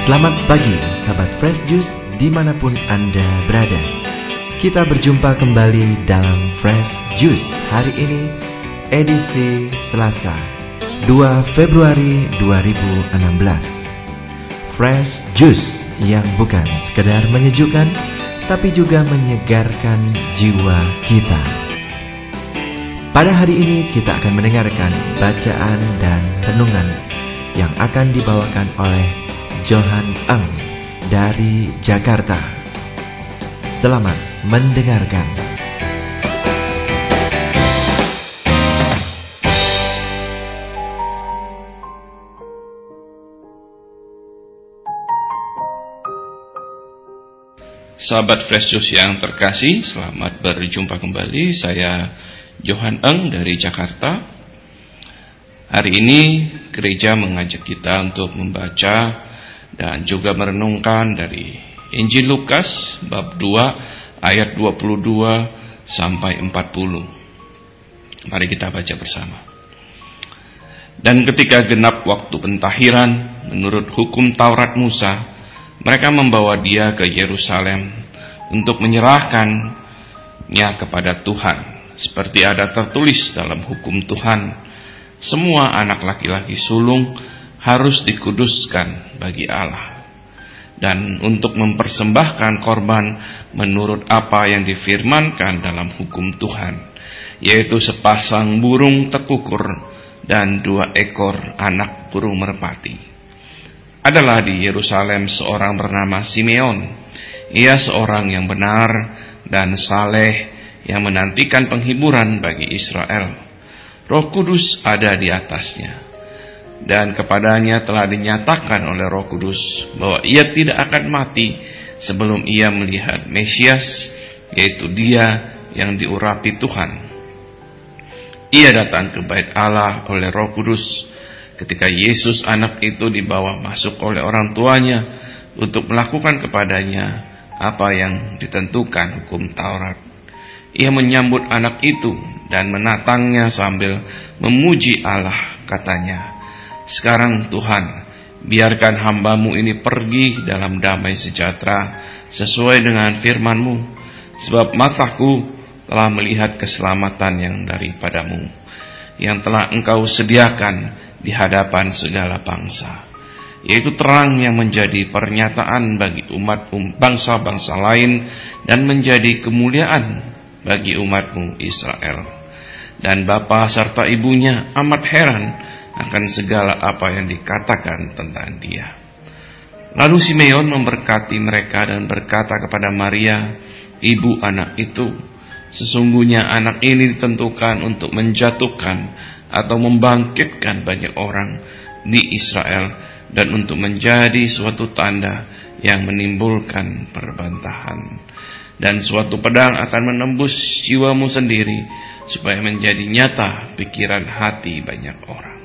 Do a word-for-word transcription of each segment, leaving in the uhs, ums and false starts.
Selamat pagi, sahabat Fresh Juice dimanapun Anda berada. Kita berjumpa kembali dalam Fresh Juice hari ini, edisi Selasa, dua Februari dua ribu enam belas. Fresh Juice yang bukan sekedar menyejukkan, tapi juga menyegarkan jiwa kita. Pada hari ini kita akan mendengarkan bacaan dan renungan yang akan dibawakan oleh Johan Eng dari Jakarta. Selamat mendengarkan. Sahabat Fresh Juice yang terkasih, selamat berjumpa kembali. Saya Johan Eng dari Jakarta. Hari ini gereja mengajak kita untuk membaca dan juga merenungkan dari Injil Lukas bab dua ayat dua puluh dua sampai empat puluh. Mari kita baca bersama. Dan ketika genap waktu pentahiran menurut hukum Taurat Musa, mereka membawa dia ke Yerusalem untuk menyerahkannya kepada Tuhan, seperti ada tertulis dalam hukum Tuhan, semua anak laki-laki sulung harus dikuduskan bagi Allah, dan untuk mempersembahkan korban menurut apa yang difirmankan dalam hukum Tuhan, yaitu sepasang burung tekukur dan dua ekor anak burung merpati. Adalah di Yerusalem seorang bernama Simeon. Ia seorang yang benar dan saleh yang menantikan penghiburan bagi Israel. Roh Kudus ada di atasnya, dan kepadanya telah dinyatakan oleh Roh Kudus bahwa ia tidak akan mati sebelum ia melihat Mesias, yaitu Dia yang diurapi Tuhan. Ia datang ke bait Allah oleh Roh Kudus ketika Yesus anak itu dibawa masuk oleh orang tuanya untuk melakukan kepadanya apa yang ditentukan hukum Taurat. Ia menyambut anak itu dan menatangnya sambil memuji Allah, katanya, "Sekarang Tuhan, biarkan hamba-Mu ini pergi dalam damai sejahtera sesuai dengan firman-Mu, sebab mataku telah melihat keselamatan yang daripada-Mu, yang telah Engkau sediakan di hadapan segala bangsa, yaitu terang yang menjadi pernyataan bagi umat bangsa-bangsa lain dan menjadi kemuliaan bagi umat-Mu Israel." Dan bapa serta ibunya amat heran akan segala apa yang dikatakan tentang Dia. Lalu Simeon memberkati mereka dan berkata kepada Maria, ibu anak itu, "Sesungguhnya anak ini ditentukan untuk menjatuhkan atau membangkitkan banyak orang di Israel, dan untuk menjadi suatu tanda yang menimbulkan perbantahan. Dan suatu pedang akan menembus jiwamu sendiri, supaya menjadi nyata pikiran hati banyak orang."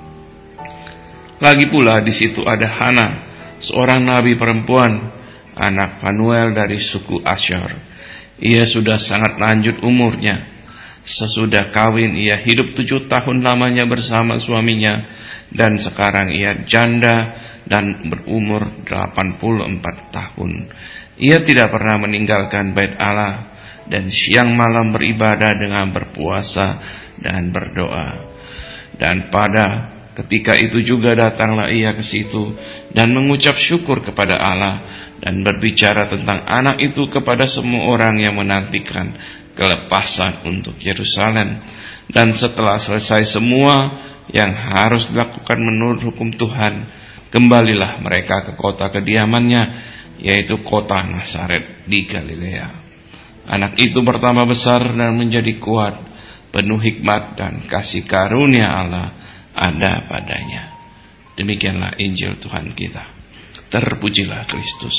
Lagi pula di situ ada Hana, seorang nabi perempuan, anak Fanuel dari suku Asyur. Ia sudah sangat lanjut umurnya. Sesudah kawin ia hidup tujuh tahun lamanya bersama suaminya, dan sekarang ia janda dan berumur delapan puluh empat tahun. Ia tidak pernah meninggalkan bait Allah, dan siang malam beribadah dengan berpuasa dan berdoa. Dan pada ketika itu juga datanglah ia ke situ dan mengucap syukur kepada Allah dan berbicara tentang anak itu kepada semua orang yang menantikan kelepasan untuk Yerusalem. Dan setelah selesai semua yang harus dilakukan menurut hukum Tuhan, kembalilah mereka ke kota kediamannya, yaitu kota Nazaret di Galilea. Anak itu bertambah besar dan menjadi kuat, penuh hikmat dan kasih karunia Allah ada padanya. Demikianlah Injil Tuhan kita. Terpujilah Kristus.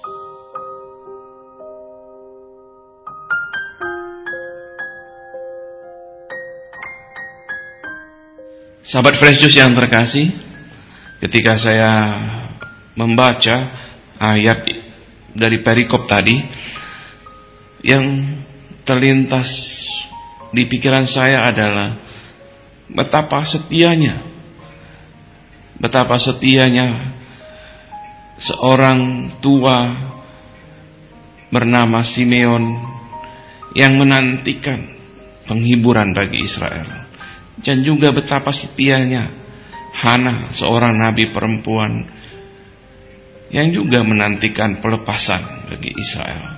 Sahabat Fresh Juice yang terkasih, ketika saya membaca ayat dari perikop tadi, yang terlintas di pikiran saya adalah betapa setianya, betapa setianya seorang tua bernama Simeon yang menantikan penghiburan bagi Israel. Dan juga betapa setianya Hana, seorang nabi perempuan yang juga menantikan pelepasan bagi Israel.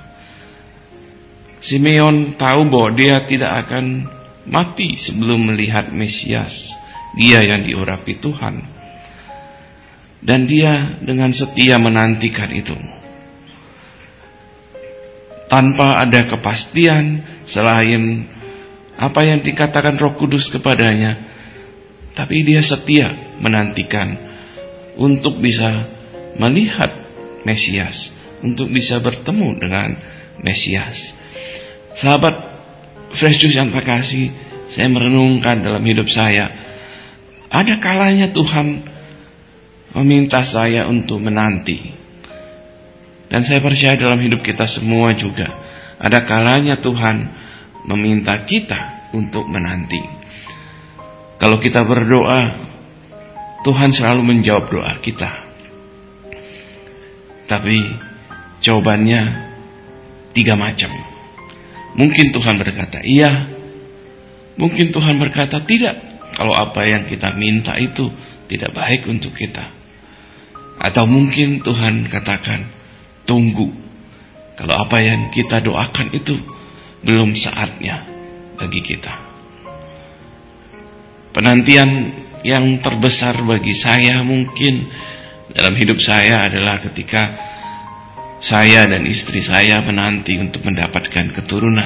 Simeon tahu bahwa dia tidak akan mati sebelum melihat Mesias, dia yang diurapi Tuhan. Dan dia dengan setia menantikan itu, tanpa ada kepastian selain apa yang dikatakan Roh Kudus kepadanya. Tapi dia setia menantikan untuk bisa melihat Mesias, untuk bisa bertemu dengan Mesias. Sahabat Fresh Juice yang terkasih, saya merenungkan dalam hidup saya, ada kalanya Tuhan meminta saya untuk menanti. Dan saya percaya dalam hidup kita semua juga ada kalanya Tuhan meminta kita untuk menanti. Kalau kita berdoa, Tuhan selalu menjawab doa kita. Tapi jawabannya tiga macam. Mungkin Tuhan berkata iya, mungkin Tuhan berkata tidak, kalau apa yang kita minta itu tidak baik untuk kita. Atau mungkin Tuhan katakan tunggu, kalau apa yang kita doakan itu belum saatnya bagi kita. Penantian yang terbesar bagi saya mungkin dalam hidup saya adalah ketika saya dan istri saya menanti untuk mendapatkan keturunan.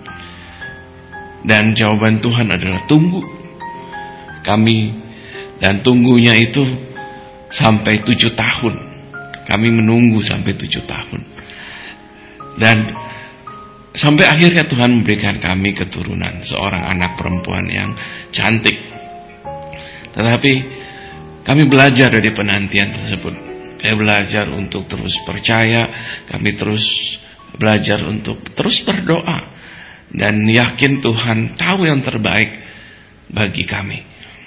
Dan jawaban Tuhan adalah tunggu. Kami dan tunggunya itu sampai tujuh tahun. Kami menunggu sampai tujuh tahun. Dan sampai akhirnya Tuhan memberikan kami keturunan, seorang anak perempuan yang cantik. Tetapi kami belajar dari penantian tersebut. Saya belajar untuk terus percaya, kami terus belajar untuk terus berdoa dan yakin Tuhan tahu yang terbaik bagi kami.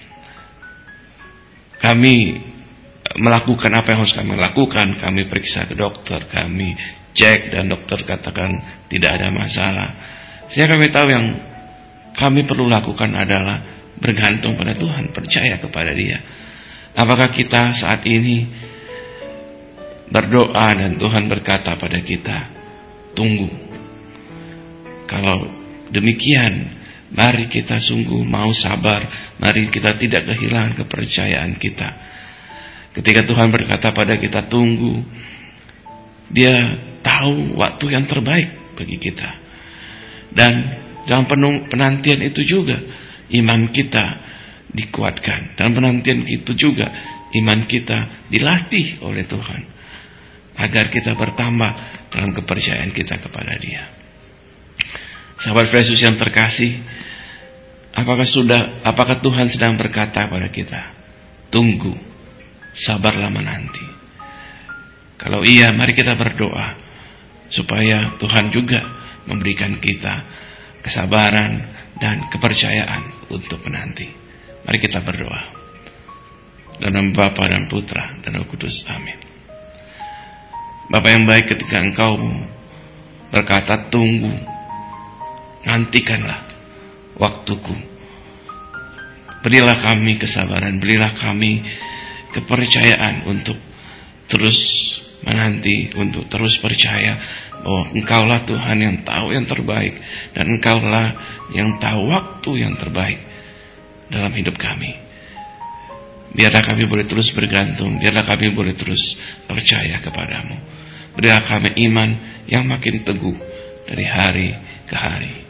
Kami melakukan apa yang harus kami lakukan, kami periksa ke dokter, kami cek dan dokter katakan tidak ada masalah. Sehingga kami tahu yang kami perlu lakukan adalah bergantung pada Tuhan, percaya kepada Dia. Apakah kita saat ini berdoa dan Tuhan berkata pada kita, tunggu. Kalau demikian, mari kita sungguh mau sabar, mari kita tidak kehilangan kepercayaan kita. Ketika Tuhan berkata pada kita tunggu, Dia tahu waktu yang terbaik bagi kita. Dan dalam penantian itu juga iman kita dikuatkan. Dalam penantian itu juga iman kita dilatih oleh Tuhan, agar kita bertambah dalam kepercayaan kita kepada Dia. Sahabat Fresh Juice yang terkasih, apakah sudah, apakah Tuhan sedang berkata kepada kita, tunggu, sabarlah menanti? Kalau iya, mari kita berdoa supaya Tuhan juga memberikan kita kesabaran dan kepercayaan untuk menanti. Mari kita berdoa. Dalam nama Bapa dan Putra dan Roh Kudus. Amin. Bapa yang baik, ketika Engkau berkata tunggu, nantikanlah waktuku. Berilah kami kesabaran, berilah kami kepercayaan untuk terus menanti, untuk terus percaya bahwa Engkaulah Tuhan yang tahu yang terbaik, dan Engkaulah yang tahu waktu yang terbaik dalam hidup kami. Biarlah kami boleh terus bergantung, biarlah kami boleh terus percaya kepadamu. Berilah kami iman yang makin teguh dari hari ke hari.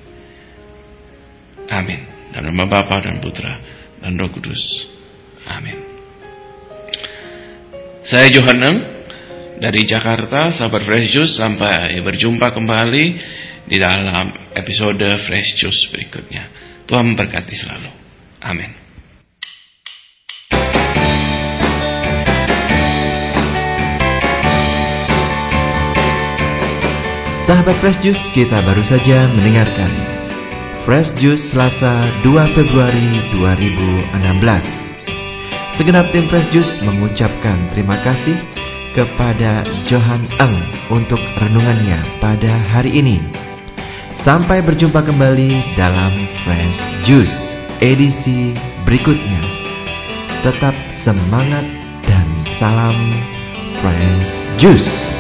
Amin. Dalam nama Bapa dan Putra dan Roh Kudus. Amin. Saya Johan Eng dari Jakarta, sahabat Fresh Juice. Sampai berjumpa kembali di dalam episode Fresh Juice berikutnya. Tuhan memberkati selalu. Amin. Sahabat Fresh Juice, kita baru saja mendengarkan Fresh Juice Selasa dua Februari dua ribu enam belas. Segenap tim Fresh Juice mengucapkan terima kasih kepada Johan Eng untuk renungannya pada hari ini. Sampai berjumpa kembali dalam Fresh Juice edisi berikutnya. Tetap semangat dan salam Fresh Juice.